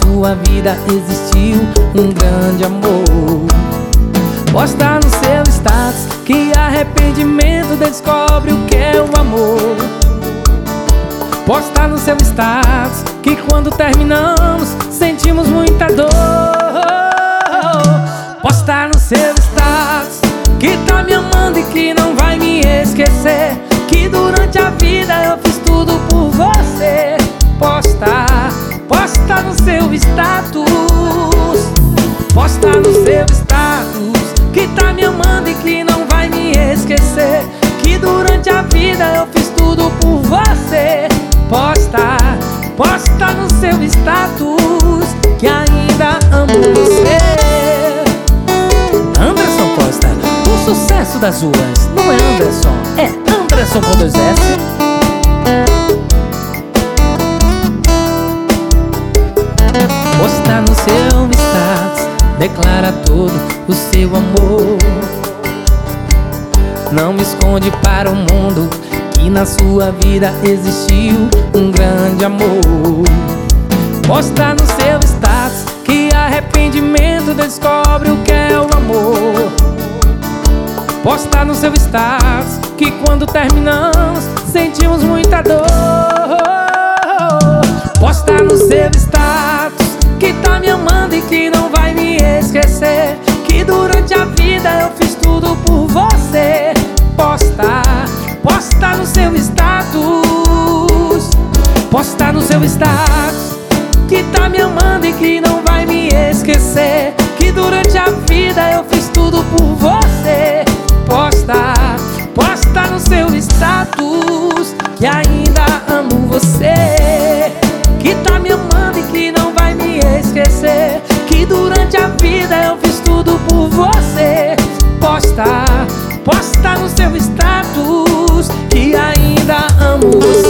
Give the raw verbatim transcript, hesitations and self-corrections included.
sua vida existiu um grande amor. Posta no seu status que arrependimento descobre o que é o amor. Posta no seu status que quando terminamos sentimos muita dor. Posta no seu status que tá me amando e que não vai me esquecer, que durante a vida eu fiz tudo por você. Posta, posta no seu status, posta no seu status que tá me amando e que não vai me esquecer, que durante a vida eu fiz tudo por você. Posta, posta no seu status que ainda amo você. Anderson Costa, o sucesso das ruas. Não é Anderson, é Anderson com dois S. Posta no seu status, declara todo o seu amor. Não me esconde para o mundo que na sua vida existiu um grande amor. Posta no seu status que arrependimento descobre o que é o amor. Posta no seu status que quando terminamos sentimos muita dor. Posta no seu status que tá me amando e que não vai me esquecer, que durante a vida eu fiz tudo por você. Posta, posta no seu status, posta no seu status que tá me amando e que não vai me esquecer, que durante a vida eu fiz tudo por você. Posta, posta no seu status que ainda amo você, que tá me amando e que não vai me esquecer, que durante a vida eu fiz tudo por você. Posta, posta no seu status que ainda amo você.